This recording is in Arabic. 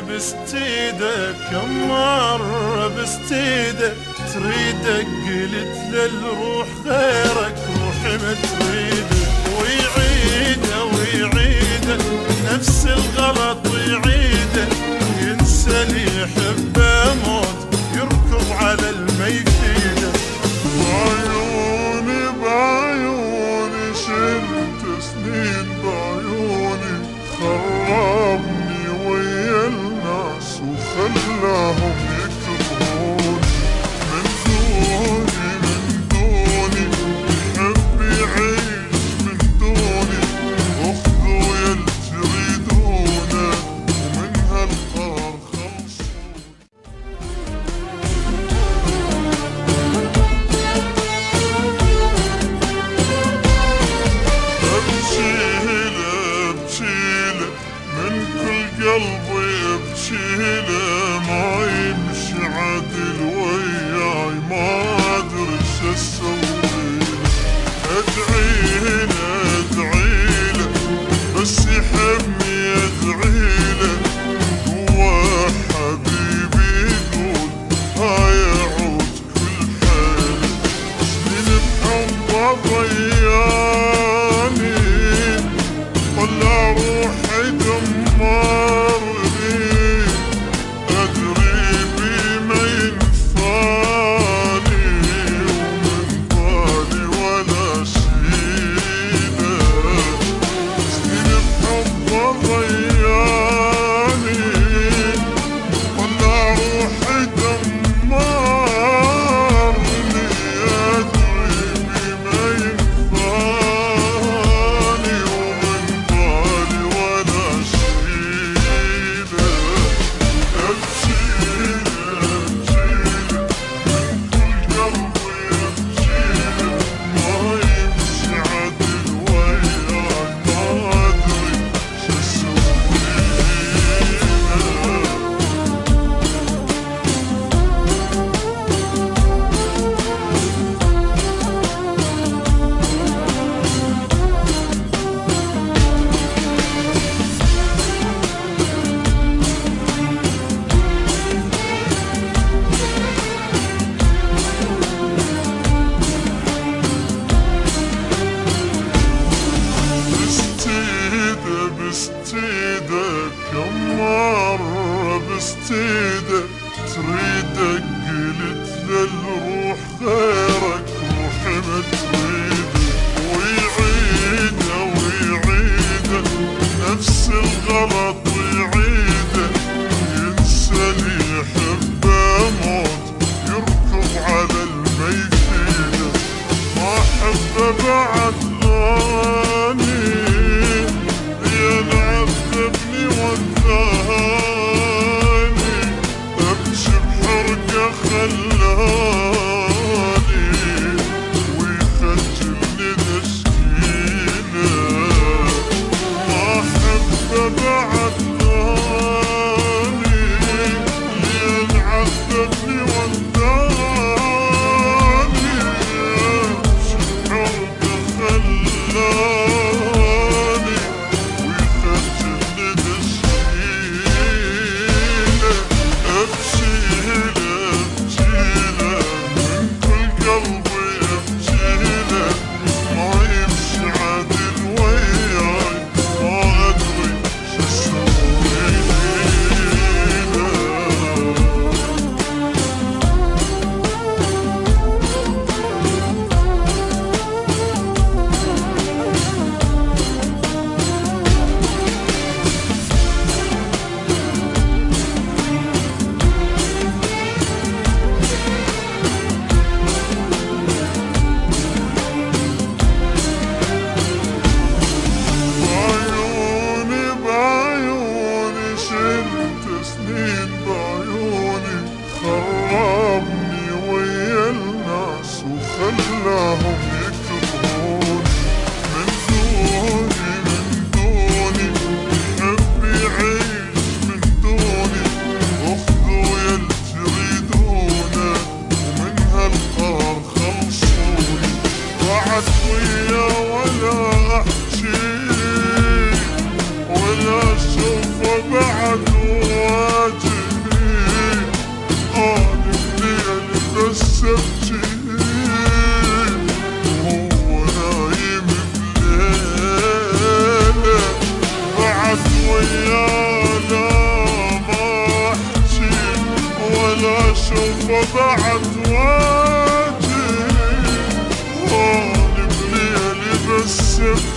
بستيده كم مرة بستيده تريدك قلت للروح غيرك روحي ما تريده ويعيده ويعيده نفس الغلط يعيده ينسى اللي يحبه موت يركض على الميفيده. بعيوني بعيوني شلت سنين بعيوني خربني ويا الناس وخلاهم يكرهوني من دوني يحب يعيش من دوني اخذوا يل تريدونه ومن هالقهر خلصوا. قلبي بشيله ما يمشي عدل وياي ما ادري شو اسويله. ادعيله بس يحبني ادعيله هو حبيبي يقول هاي يعود كل حيله. سنين بحبه ضياني طلع روحي دمار بستيده كم مرة بستيده تريدك قلت للروح غيرك روحي ما تريده ويعيده ويعيده نفس الغلط يعيده ينسى اللي يحبه موت يركض على الميفيده. ما احبه بعد غاني ينعذبني وذاني ابكي بحرقه خلاني ويخجلني تشكيله. ما احبه بعد غاني ينعذبني وذاني ابكي بحرقه خلاني ما يمشي عدل وياي ما ادري شو ويانا ما احكي ولا اشوفه بعد واجي، وانا بليلي بس